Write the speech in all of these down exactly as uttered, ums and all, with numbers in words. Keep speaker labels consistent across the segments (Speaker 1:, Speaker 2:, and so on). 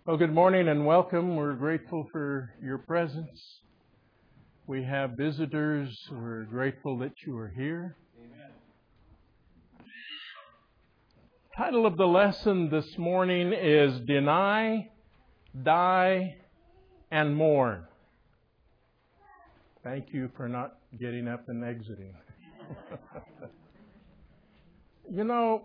Speaker 1: Well, good morning and welcome. We're grateful for your presence. We have visitors. We're grateful that you are here. Amen. The title of the lesson this morning is Deny, Die, and Mourn. Thank you for not getting up and exiting. You know,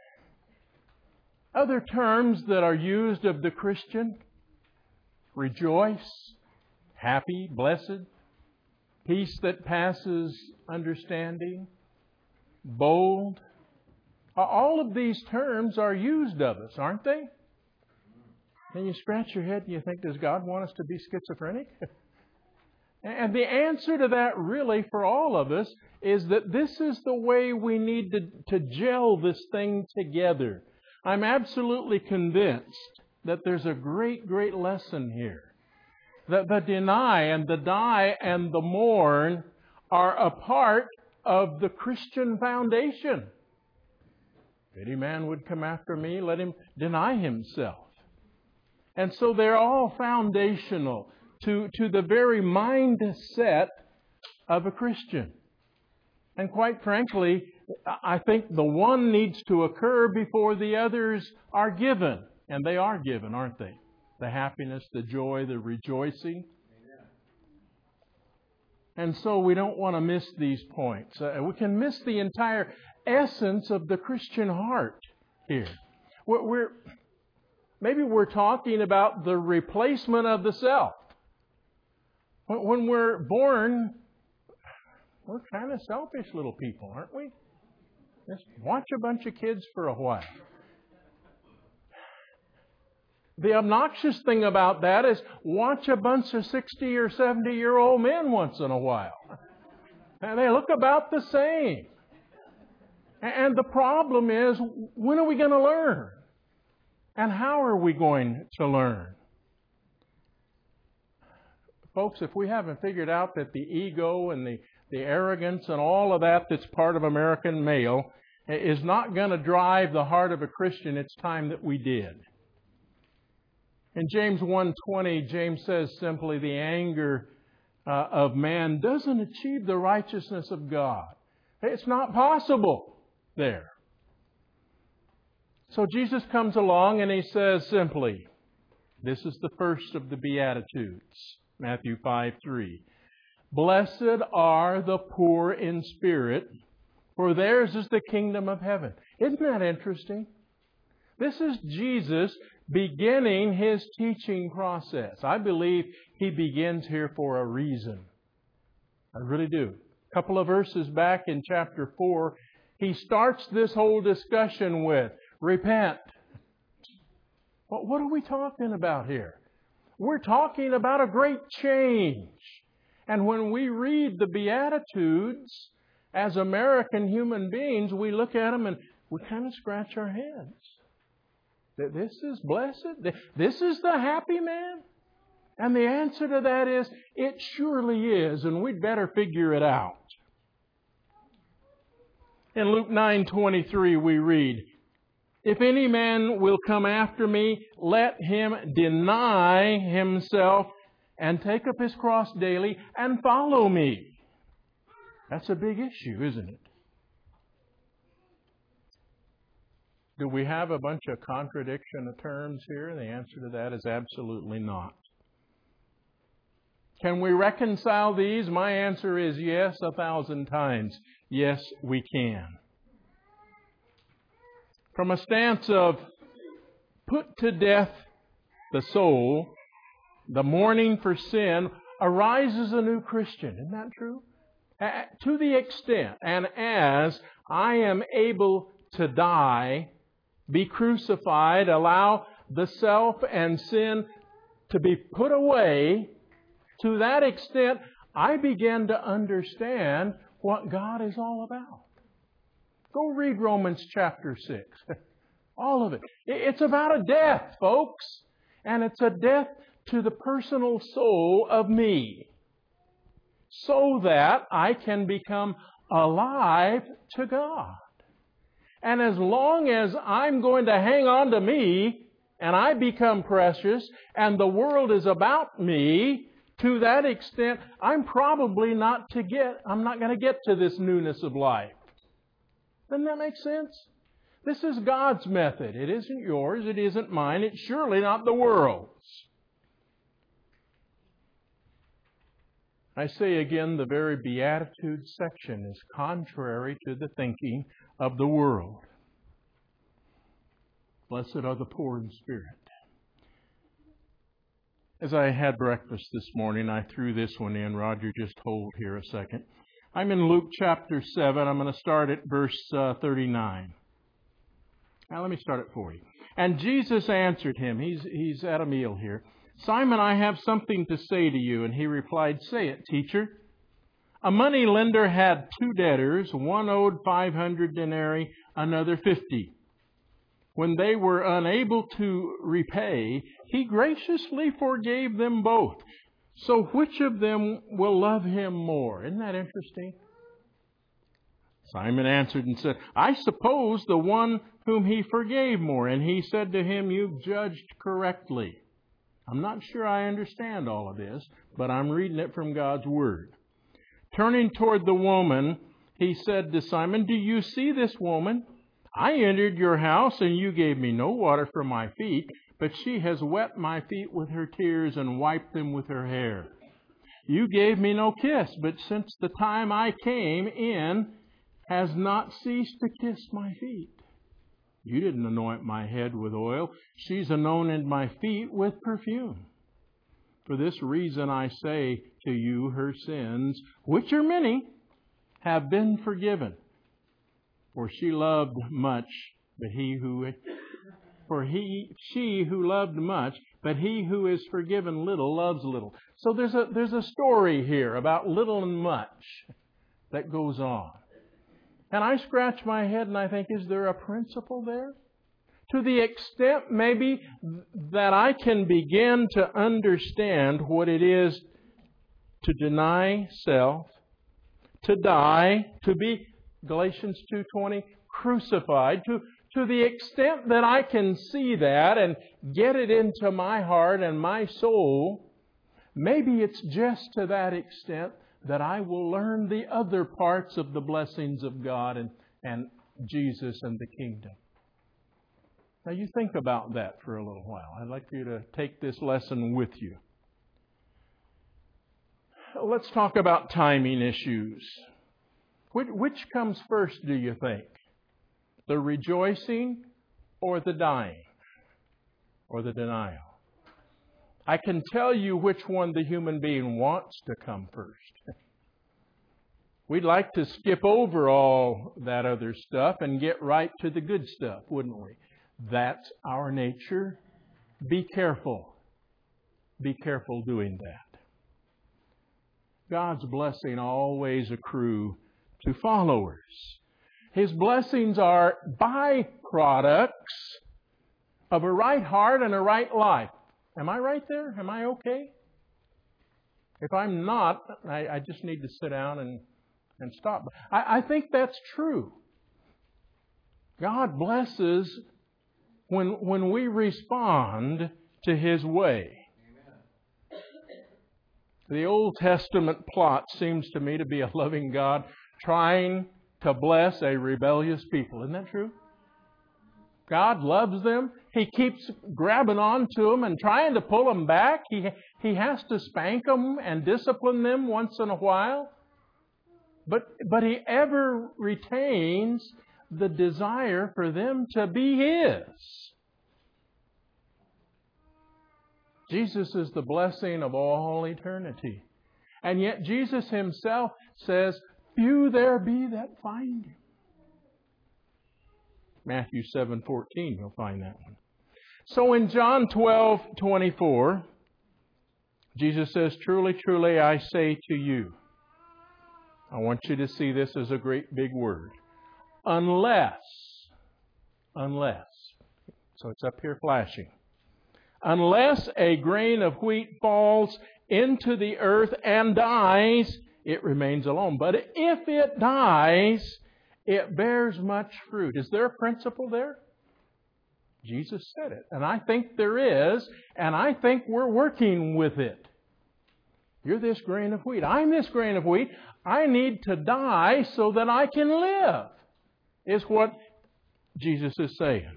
Speaker 1: other terms that are used of the Christian: rejoice, happy, blessed, peace that passes understanding, bold. All of these terms are used of us, aren't they? And you scratch your head and you think, does God want us to be schizophrenic? And the answer to that really for all of us is that this is the way we need to, to gel this thing together. I'm absolutely convinced that there's a great, great lesson here. That the deny and the die and the mourn are a part of the Christian foundation. If any man would come after me, let him deny himself. And so they're all foundational to, to the very mindset of a Christian. And quite frankly, I think the one needs to occur before the others are given. And they are given, aren't they? The happiness, the joy, the rejoicing. Amen. And so we don't want to miss these points. Uh, we can miss the entire essence of the Christian heart here. We're, we're maybe we're talking about the replacement of the self. When, when we're born, we're kind of selfish little people, aren't we? Just watch a bunch of kids for a while. The obnoxious thing about that is watch a bunch of sixty or seventy year old men once in a while. And they look about the same. And the problem is, when are we going to learn? And how are we going to learn? Folks, if we haven't figured out that the ego and the, the arrogance and all of that that's part of American male is not going to drive the heart of a Christian, it's time that we did. In James one twenty, James says simply, the anger uh, of man doesn't achieve the righteousness of God. It's not possible there. So Jesus comes along and He says simply, this is the first of the Beatitudes, Matthew five three. Blessed are the poor in spirit, for theirs is the kingdom of heaven. Isn't that interesting? This is Jesus beginning His teaching process. I believe He begins here for a reason. I really do. A couple of verses back in chapter four, He starts this whole discussion with, repent. Well, what are we talking about here? We're talking about a great change. And when we read the Beatitudes, as American human beings, we look at them and we kind of scratch our heads. That this is blessed? This is the happy man? And the answer to that is, it surely is, and we'd better figure it out. In Luke nine twenty-three we read, if any man will come after me, let him deny himself and take up his cross daily and follow me. That's a big issue, isn't it? Do we have a bunch of contradiction of terms here? And the answer to that is absolutely not. Can we reconcile these? My answer is yes, a thousand times. Yes, we can. From a stance of put to death the soul, the mourning for sin, arises a new Christian. Isn't that true? Uh, to the extent, and as I am able to die, be crucified, allow the self and sin to be put away, to that extent, I begin to understand what God is all about. Go read Romans chapter six. All of it. It's about a death, folks. And it's a death to the personal soul of me, so that I can become alive to God. And as long as I'm going to hang on to me and I become precious, and the world is about me, to that extent, I'm probably not to get, I'm not going to get to this newness of life. Doesn't that make sense? This is God's method. It isn't yours. It isn't mine. It's surely not the world's. I say again, the very Beatitudes section is contrary to the thinking of the world. Blessed are the poor in spirit. As I had breakfast this morning, I threw this one in. Roger, just hold here a second. I'm in Luke chapter seven. I'm going to start at verse uh, thirty-nine. Now, let me start at forty. And Jesus answered him. He's, he's at a meal here. Simon, I have something to say to you. And he replied, say it, teacher. A money lender had two debtors. One owed five hundred denarii, another fifty. When they were unable to repay, he graciously forgave them both. So which of them will love him more? Isn't that interesting? Simon answered and said, I suppose the one whom he forgave more. And he said to him, you've judged correctly. I'm not sure I understand all of this, but I'm reading it from God's Word. Turning toward the woman, he said to Simon, do you see this woman? I entered your house, and you gave me no water for my feet, but she has wet my feet with her tears and wiped them with her hair. You gave me no kiss, but since the time I came in, has not ceased to kiss my feet. You didn't anoint my head with oil. She's anointed my feet with perfume. For this reason I say to you, her sins, which are many, have been forgiven. For she loved much, but he who for he she who loved much, but he who is forgiven little loves little. So there's a there's a story here about little and much that goes on. And I scratch my head and I think, is there a principle there? To the extent maybe that I can begin to understand what it is to deny self, to die, to be, Galatians two twenty, crucified, to, to the extent that I can see that and get it into my heart and my soul, maybe it's just to that extent that I will learn the other parts of the blessings of God and, and Jesus and the kingdom. Now you think about that for a little while. I'd like you to take this lesson with you. Let's talk about timing issues. Which, which comes first, do you think? The rejoicing or the dying? Or the denial? I can tell you which one the human being wants to come first. We'd like to skip over all that other stuff and get right to the good stuff, wouldn't we? That's our nature. Be careful. Be careful doing that. God's blessing always accrue to followers. His blessings are byproducts of a right heart and a right life. Am I right there? Am I okay? If I'm not, I, I just need to sit down and, and stop. I, I think that's true. God blesses when, when we respond to His way. The Old Testament plot seems to me to be a loving God trying to bless a rebellious people. Isn't that true? God loves them. He keeps grabbing on to them and trying to pull them back. He, he has to spank them and discipline them once in a while. But, but He ever retains the desire for them to be His. Jesus is the blessing of all eternity. And yet Jesus Himself says, few there be that find Him. Matthew seven fourteen, you'll find that one. So in John twelve twenty-four, Jesus says, truly, truly, I say to you. I want you to see this as a great big word. Unless, unless, so it's up here flashing. Unless a grain of wheat falls into the earth and dies, it remains alone. But if it dies, it bears much fruit. Is there a principle there? Jesus said it. And I think there is, and I think we're working with it. You're this grain of wheat. I'm this grain of wheat. I need to die so that I can live, is what Jesus is saying.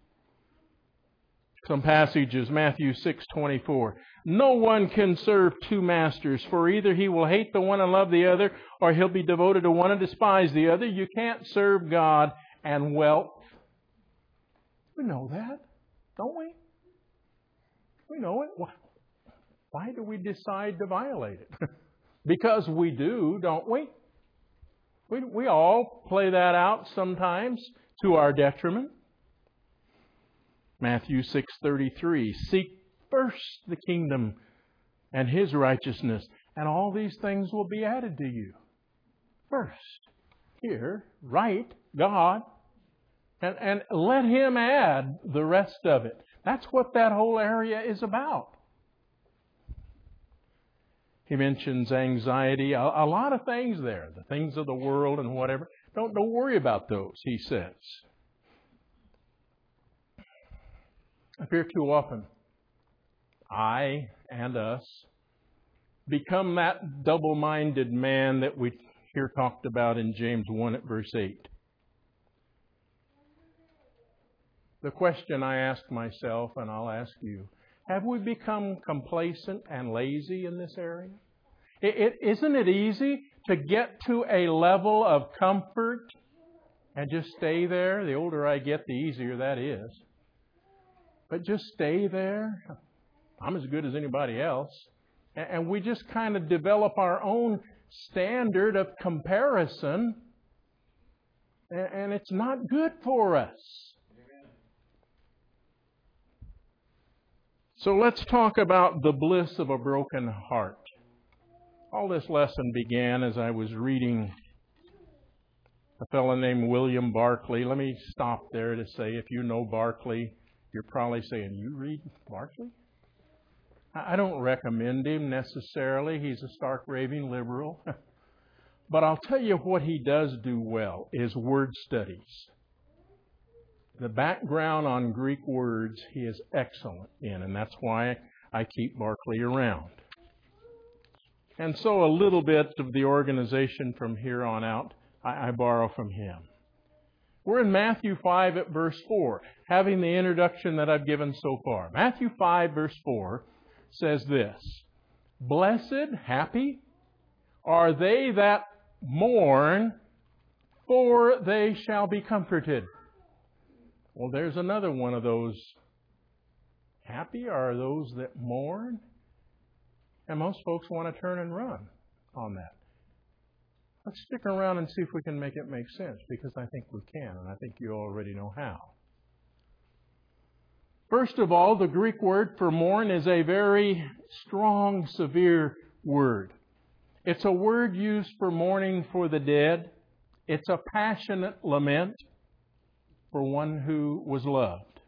Speaker 1: Some passages, Matthew six twenty-four. No one can serve two masters, for either he will hate the one and love the other, or he'll be devoted to one and despise the other. You can't serve God and wealth. We know that, don't we? We know it. Why do we decide to violate it? Because we do, don't we? We, we all play that out sometimes to our detriment. Matthew six thirty-three. Seek first the kingdom and His righteousness, and all these things will be added to you. First, here, right God, and, and let Him add the rest of it. That's what that whole area is about. He mentions anxiety, a, a lot of things there, the things of the world and whatever. Don't, don't worry about those, he says. I fear too often I and us become that double-minded man that we hear talked about in James one at verse eight. The question I ask myself, and I'll ask you, have we become complacent and lazy in this area? It, it, isn't it easy to get to a level of comfort and just stay there? The older I get, the easier that is. But just stay there. I'm as good as anybody else. And we just kind of develop our own standard of comparison. And it's not good for us. So let's talk about the bliss of a broken heart. All this lesson began as I was reading a fellow named William Barclay. Let me stop there to say, if you know Barclay, you're probably saying, you read Barclay? I don't recommend him necessarily. He's a stark raving liberal. But I'll tell you what he does do well is word studies. The background on Greek words he is excellent in, and that's why I keep Barclay around. And so a little bit of the organization from here on out, I, I borrow from him. We're in Matthew five at verse four, having the introduction that I've given so far. Matthew five verse four says this, Blessed, happy, are they that mourn, for they shall be comforted. Well, there's another one of those. Happy are those that mourn. And most folks want to turn and run on that. Let's stick around and see if we can make it make sense, because I think we can, and I think you already know how. First of all, the Greek word for mourn is a very strong, severe word. It's a word used for mourning for the dead. It's a passionate lament for one who was loved.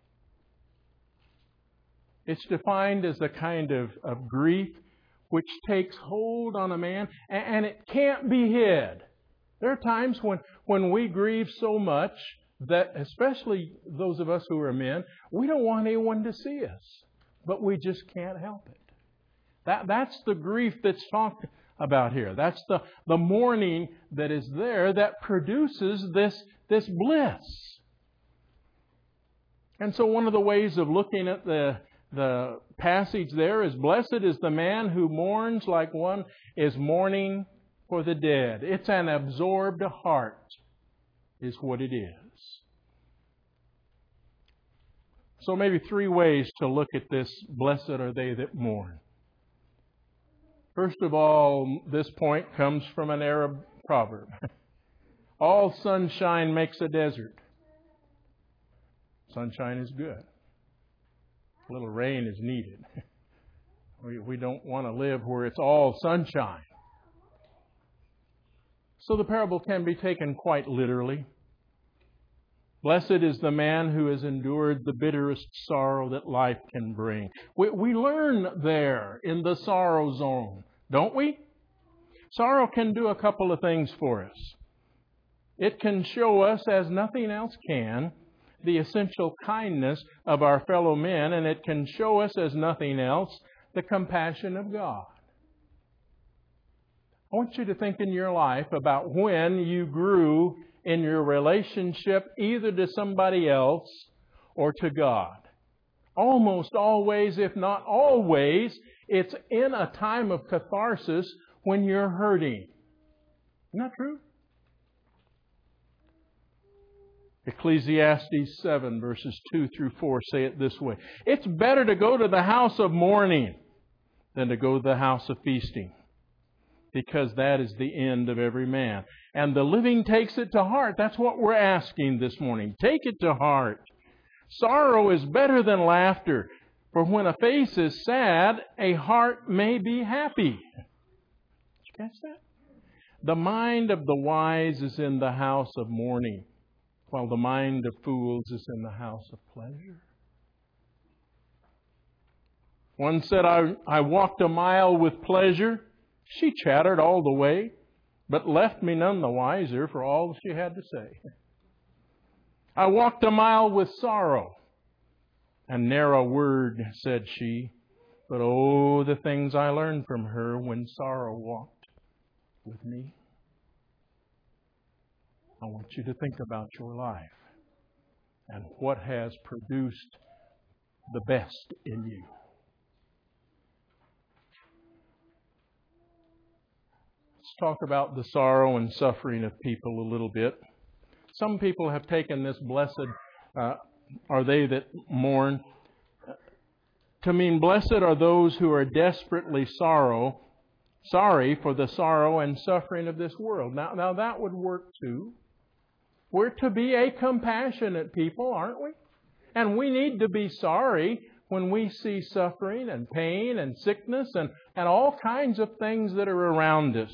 Speaker 1: It's defined as a kind of, of grief which takes hold on a man, and, and it can't be hid. There are times when, when we grieve so much that, especially those of us who are men, we don't want anyone to see us, but we just can't help it. That, that's the grief that's talked about here. That's the, the mourning that is there that produces this, this bliss. And so one of the ways of looking at the, the passage there is, blessed is the man who mourns like one is mourning for the dead. It's an absorbed heart, is what it is. So maybe three ways to look at this, blessed are they that mourn. First of all, this point comes from an Arab proverb. All sunshine makes a desert. Sunshine is good. A little rain is needed. We, we don't want to live where it's all sunshine. So the parable can be taken quite literally. Blessed is the man who has endured the bitterest sorrow that life can bring. We, we learn there in the sorrow zone, don't we? Sorrow can do a couple of things for us. It can show us, as nothing else can, the essential kindness of our fellow men, and it can show us, as nothing else, the compassion of God. I want you to think in your life about when you grew in your relationship either to somebody else or to God. Almost always, if not always, it's in a time of catharsis when you're hurting. Isn't that true? Ecclesiastes seven, verses two through four say it this way. It's better to go to the house of mourning than to go to the house of feasting, because that is the end of every man. And the living takes it to heart. That's what we're asking this morning. Take it to heart. Sorrow is better than laughter, for when a face is sad, a heart may be happy. Did you catch that? The mind of the wise is in the house of mourning, while the mind of fools is in the house of pleasure. One said, I, I walked a mile with pleasure. She chattered all the way, but left me none the wiser for all she had to say. I walked a mile with sorrow, and ne'er a word said she, but oh, the things I learned from her when sorrow walked with me. I want you to think about your life and what has produced the best in you. Let's talk about the sorrow and suffering of people a little bit. Some people have taken this blessed, uh, are they that mourn, to mean blessed are those who are desperately sorrow, sorry for the sorrow and suffering of this world. Now, now that would work too. We're to be a compassionate people, aren't we? And we need to be sorry when we see suffering and pain and sickness and, and all kinds of things that are around us.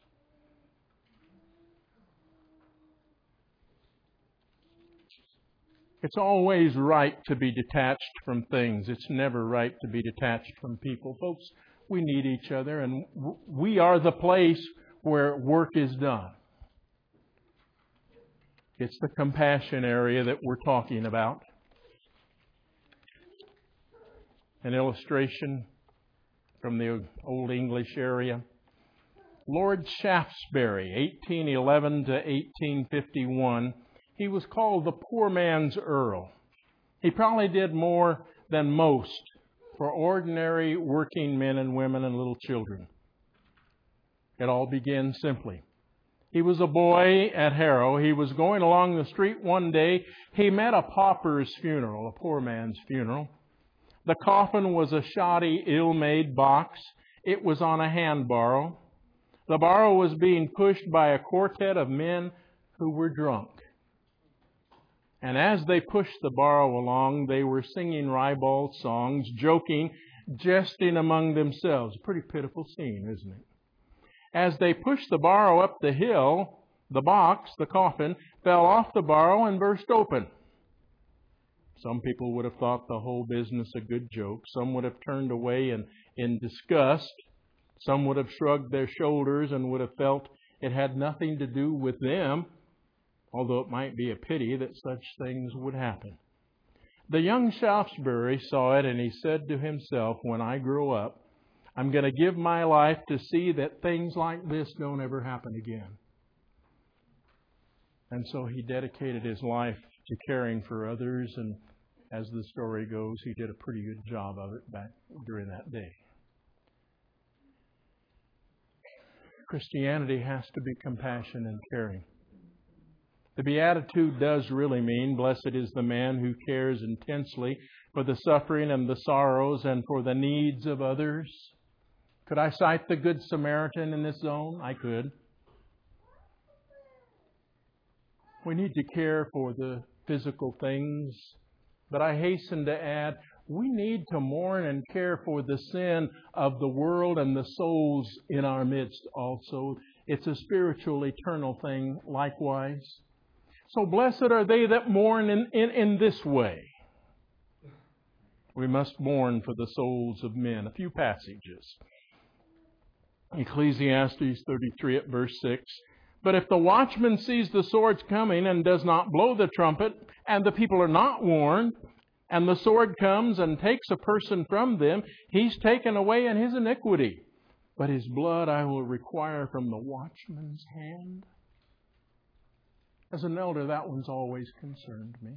Speaker 1: It's always right to be detached from things. It's never right to be detached from people. Folks, we need each other, and we are the place where work is done. It's the compassion area that we're talking about. An illustration from the Old English area. Lord Shaftesbury, eighteen eleven to eighteen fifty-one, he was called the poor man's Earl. He probably did more than most for ordinary working men and women and little children. It all began simply. He was a boy at Harrow. He was going along the street one day. He met a pauper's funeral, a poor man's funeral. The coffin was a shoddy, ill-made box. It was on a hand barrow. The barrow was being pushed by a quartet of men who were drunk. And as they pushed the barrow along, they were singing ribald songs, joking, jesting among themselves. A pretty pitiful scene, isn't it? As they pushed the barrow up the hill, the box, the coffin, fell off the barrow and burst open. Some people would have thought the whole business a good joke. Some would have turned away in, in disgust. Some would have shrugged their shoulders and would have felt it had nothing to do with them, although it might be a pity that such things would happen. The young Shaftesbury saw it, and he said to himself, when I grow up, I'm going to give my life to see that things like this don't ever happen again. And so he dedicated his life to caring for others, and as the story goes, he did a pretty good job of it back during that day. Christianity has to be compassion and caring. The Beatitude does really mean, blessed is the man who cares intensely for the suffering and the sorrows and for the needs of others. Could I cite the Good Samaritan in this zone? I could. We need to care for the physical things, but I hasten to add, we need to mourn and care for the sin of the world and the souls in our midst also. It's a spiritual, eternal thing likewise. So blessed are they that mourn in, in, in this way. We must mourn for the souls of men. A few passages. Ecclesiastes thirty-three at verse six. But if the watchman sees the swords coming and does not blow the trumpet, and the people are not warned, and the sword comes and takes a person from them, he's taken away in his iniquity. But his blood I will require from the watchman's hand. As an elder, that one's always concerned me.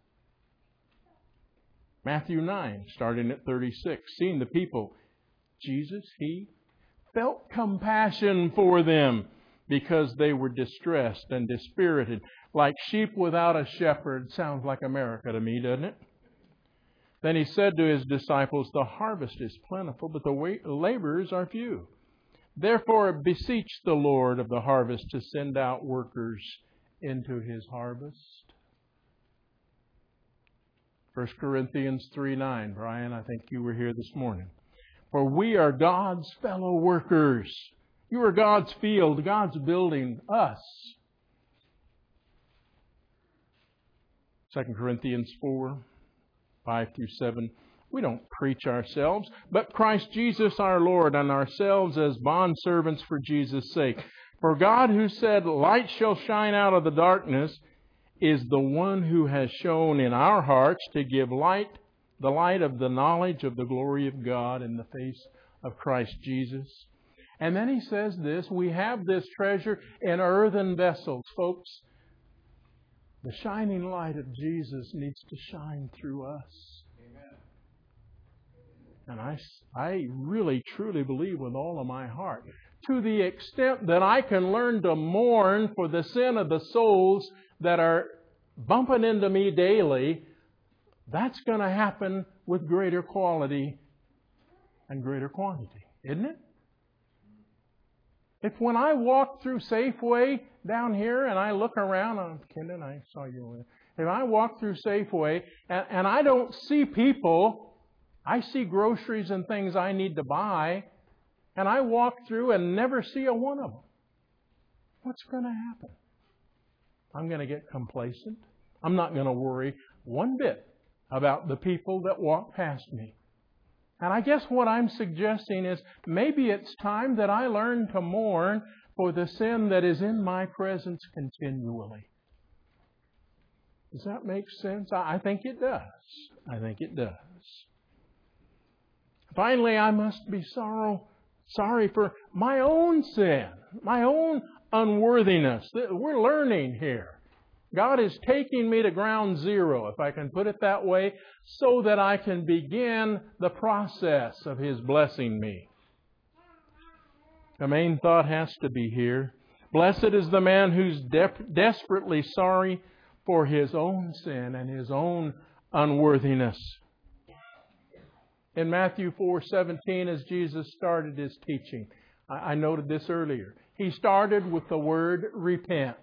Speaker 1: Matthew nine, starting at thirty-six. Seeing the people, Jesus, He felt compassion for them because they were distressed and dispirited, like sheep without a shepherd. Sounds like America to me, doesn't it? Then He said to His disciples, the harvest is plentiful, but the laborers are few. Therefore beseech the Lord of the harvest to send out workers into His harvest. First Corinthians three nine. Brian, I think you were here this morning. For we are God's fellow workers. You are God's field, God's building us. Second Corinthians four, five through seven. We don't preach ourselves, but Christ Jesus our Lord, and ourselves as bondservants for Jesus' sake. For God, who said, light shall shine out of the darkness, is the one who has shown in our hearts to give light, the light of the knowledge of the glory of God in the face of Christ Jesus. And then He says this, we have this treasure in earthen vessels. Folks, the shining light of Jesus needs to shine through us. Amen. And I, I really, truly believe with all of my heart, to the extent that I can learn to mourn for the sin of the souls that are bumping into me daily, that's going to happen with greater quality and greater quantity, isn't it? If when I walk through Safeway down here and I look around, oh, Kendon, I saw you. If I walk through Safeway and, and I don't see people, I see groceries and things I need to buy, and I walk through and never see a one of them, what's going to happen? I'm going to get complacent. I'm not going to worry one bit about the people that walk past me. And I guess what I'm suggesting is maybe it's time that I learn to mourn for the sin that is in my presence continually. Does that make sense? I think it does. I think it does. Finally, I must be sorrow, sorry for my own sin, my own unworthiness. We're learning here. God is taking me to ground zero, if I can put it that way, so that I can begin the process of His blessing me. The main thought has to be here. Blessed is the man who's de- desperately sorry for his own sin and his own unworthiness. In Matthew four seventeen, as Jesus started His teaching, I, I noted this earlier. He started with the word repent.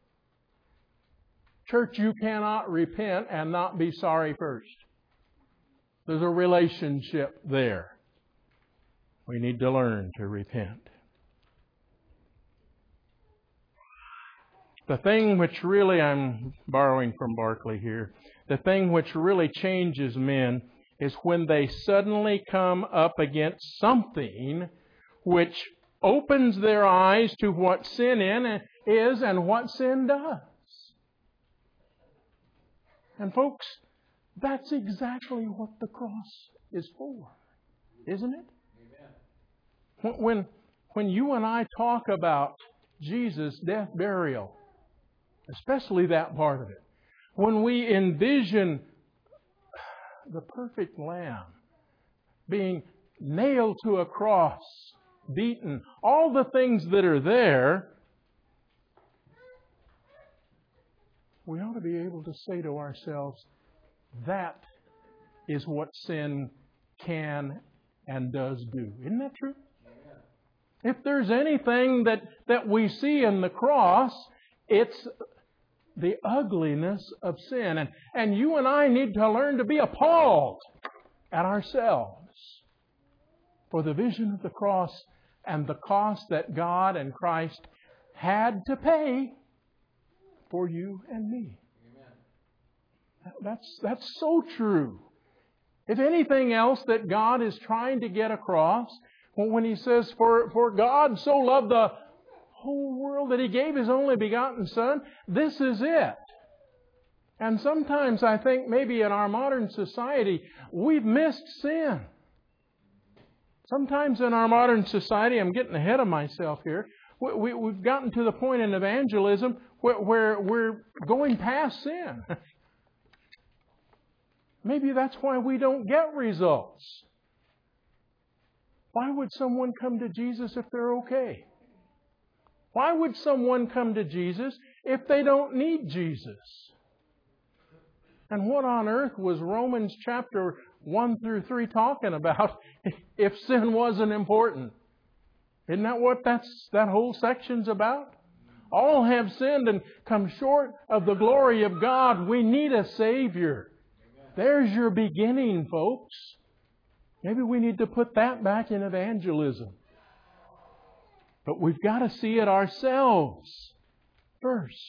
Speaker 1: Church, you cannot repent and not be sorry first. There's a relationship there. We need to learn to repent. The thing which really, I'm borrowing from Barclay here, the thing which really changes men is when they suddenly come up against something which opens their eyes to what sin in is and what sin does. And folks, that's exactly what the cross is for, isn't it? Amen. When, when you and I talk about Jesus' death, burial, especially that part of it, when we envision the perfect Lamb being nailed to a cross, beaten, all the things that are there, we ought to be able to say to ourselves, that is what sin can and does do. Isn't that true? Amen. If there's anything that, that we see in the cross, it's the ugliness of sin. And, and you and I need to learn to be appalled at ourselves for the vision of the cross and the cost that God and Christ had to pay for you and me. Amen. That's, that's so true. If anything else that God is trying to get across, when He says, for, for God so loved the whole world, that He gave His only begotten Son. This is it. And sometimes I think maybe in our modern society, we've missed sin. Sometimes in our modern society, I'm getting ahead of myself here, we, we, we've gotten to the point in evangelism where, where we're going past sin. Maybe that's why we don't get results. Why would someone come to Jesus if they're okay? Why would someone come to Jesus if they don't need Jesus? And what on earth was Romans chapter one through three talking about if sin wasn't important? Isn't that what that's, that whole section's about? All have sinned and come short of the glory of God. We need a Savior. There's your beginning, folks. Maybe we need to put that back in evangelism. But we've got to see it ourselves first.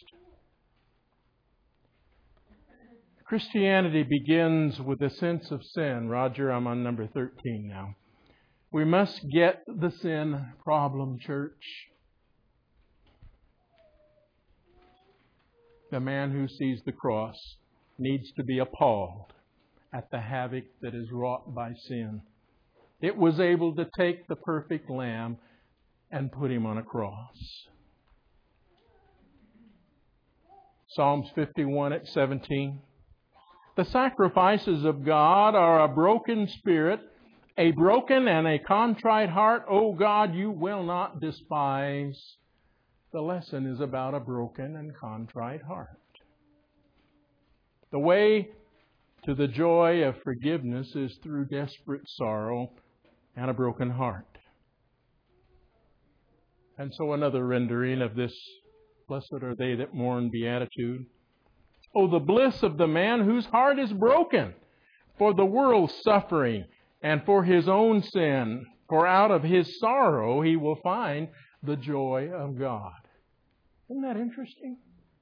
Speaker 1: Christianity begins with a sense of sin. Roger, I'm on number thirteen now. We must get the sin problem, church. The man who sees the cross needs to be appalled at the havoc that is wrought by sin. It was able to take the perfect lamb and put Him on a cross. Psalms fifty-one at seventeen. The sacrifices of God are a broken spirit, a broken and a contrite heart. O God, You will not despise. The lesson is about a broken and contrite heart. The way to the joy of forgiveness is through desperate sorrow and a broken heart. And so another rendering of this, blessed are they that mourn, beatitude. Oh, the bliss of the man whose heart is broken for the world's suffering and for his own sin. For out of his sorrow he will find the joy of God. Isn't that interesting?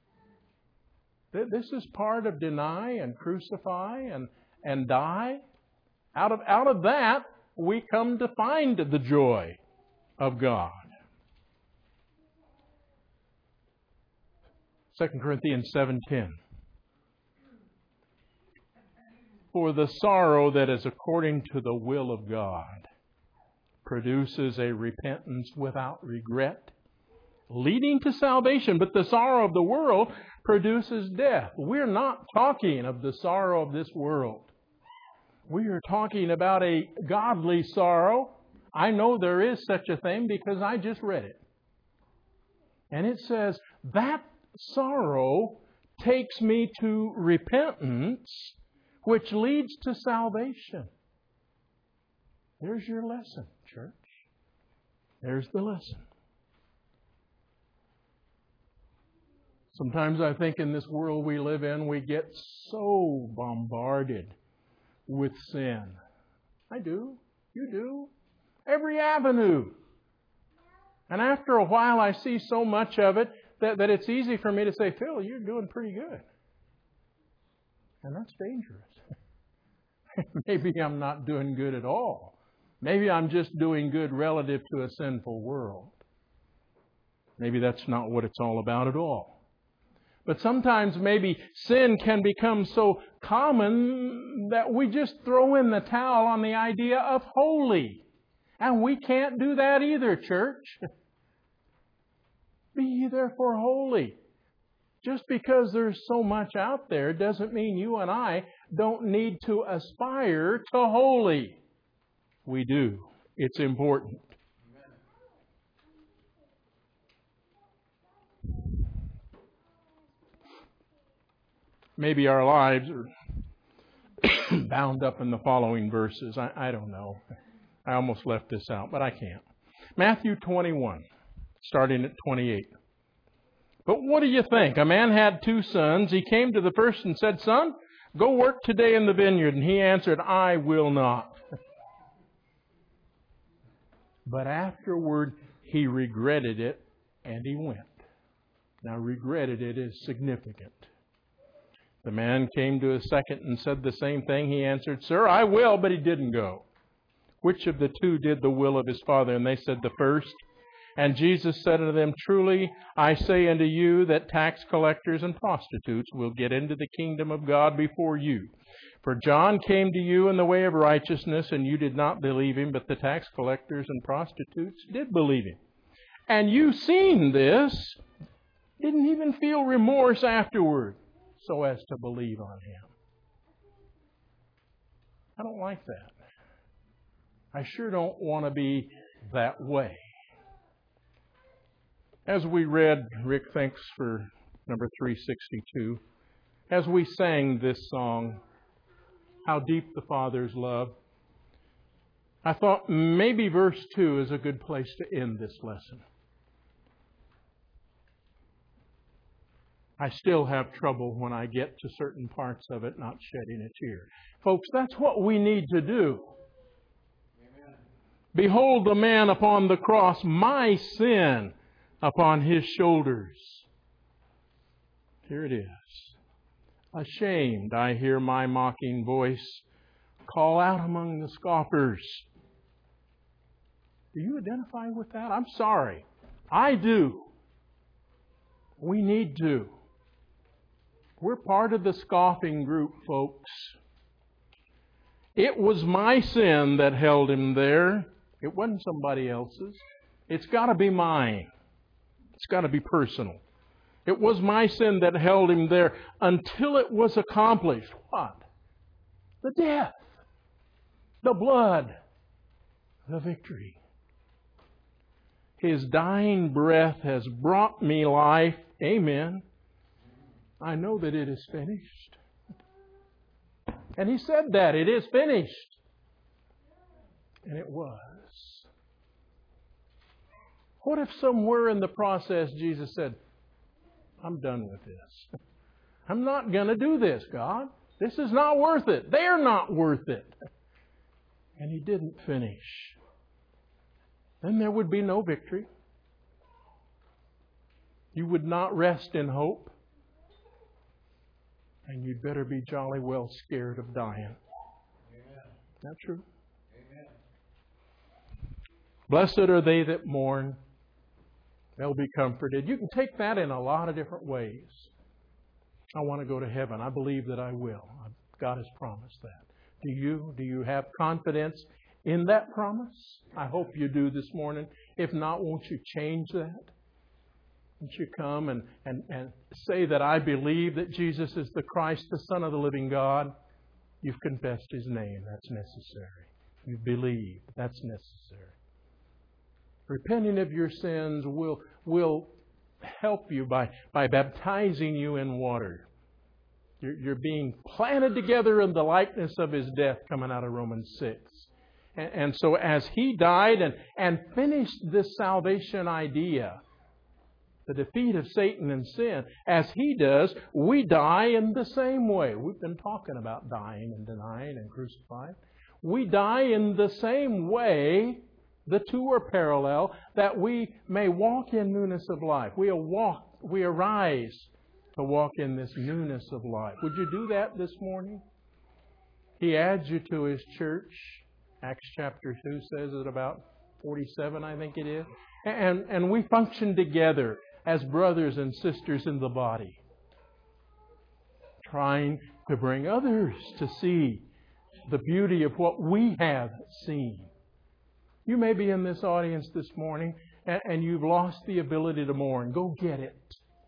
Speaker 1: This is part of deny and crucify and, and die. Out of, out of that, we come to find the joy of God. Second Corinthians seven ten. For the sorrow that is according to the will of God produces a repentance without regret, leading to salvation. But the sorrow of the world produces death. We're not talking of the sorrow of this world. We are talking about a godly sorrow. I know there is such a thing because I just read it. And it says, that sorrow takes me to repentance, which leads to salvation. There's your lesson, church. There's the lesson. Sometimes I think in this world we live in, we get so bombarded with sin. I do. You do. Every avenue. And after a while I see so much of it that, that it's easy for me to say, Phil, you're doing pretty good. And that's dangerous. Maybe I'm not doing good at all. Maybe I'm just doing good relative to a sinful world. Maybe that's not what it's all about at all. But sometimes maybe sin can become so common that we just throw in the towel on the idea of holy. And we can't do that either, church. Be ye therefore holy. Just because there's so much out there doesn't mean you and I don't need to aspire to holy. We do. It's important. Maybe our lives are bound up in the following verses. I, I don't know. I almost left this out, but I can't. Matthew twenty-one, starting at twenty-eight. But what do you think? A man had two sons. He came to the first and said, Son, go work today in the vineyard. And he answered, I will not. But afterward, he regretted it, and he went. Now, regretted it is significant. The man came to a second and said the same thing. He answered, Sir, I will, but he didn't go. Which of the two did the will of his father? And they said, the first. And Jesus said unto them, Truly I say unto you that tax collectors and prostitutes will get into the kingdom of God before you. For John came to you in the way of righteousness, and you did not believe him, but the tax collectors and prostitutes did believe him. And you seen this, didn't even feel remorse afterward, so as to believe on him. I don't like that. I sure don't want to be that way. As we read, Rick, thanks for number three sixty-two, as we sang this song, How Deep the Father's Love, I thought maybe verse two is a good place to end this lesson. I still have trouble when I get to certain parts of it not shedding a tear. Folks, that's what we need to do. Amen. Behold the man upon the cross, my sin upon his shoulders. Here it is. Ashamed, I hear my mocking voice call out among the scoffers. Do you identify with that? I'm sorry. I do. We need to. We're part of the scoffing group, folks. It was my sin that held him there. It wasn't somebody else's. It's got to be mine. It's got to be personal. It was my sin that held him there until it was accomplished. What? The death, the blood, the victory. His dying breath has brought me life. Amen. I know that it is finished. And he said that, it is finished. And it was. What if somewhere in the process Jesus said, I'm done with this. I'm not going to do this, God. This is not worth it. They're not worth it. And he didn't finish. Then there would be no victory. You would not rest in hope. And you'd better be jolly well scared of dying. Amen. Not true? Amen. Blessed are they that mourn. They'll be comforted. You can take that in a lot of different ways. I want to go to heaven. I believe that I will. God has promised that. Do you? Do you have confidence in that promise? I hope you do this morning. If not, won't you change that? Won't you come and, and, and say that I believe that Jesus is the Christ, the Son of the living God? You've confessed His name. That's necessary. You've believed. That's necessary. Repenting of your sins will, will help you by, by baptizing you in water. You're, you're being planted together in the likeness of His death, coming out of Romans six. And, and so as He died and, and finished this salvation idea, the defeat of Satan and sin, as He does, we die in the same way. We've been talking about dying and denying and crucifying. We die in the same way. The two are parallel, that we may walk in newness of life. We walk, we arise to walk in this newness of life. Would you do that this morning? He adds you to His church. Acts chapter two says it about forty-seven, I think it is. And, and we function together as brothers and sisters in the body, trying to bring others to see the beauty of what we have seen. You may be in this audience this morning and, and you've lost the ability to mourn. Go get it.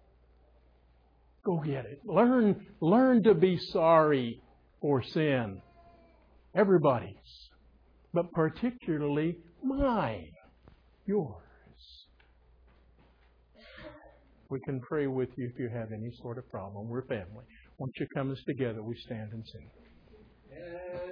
Speaker 1: Go get it. Learn, learn to be sorry for sin. Everybody's. But particularly mine. Yours. We can pray with you if you have any sort of problem. We're family. Won't you come us together? We stand and sing. Yeah.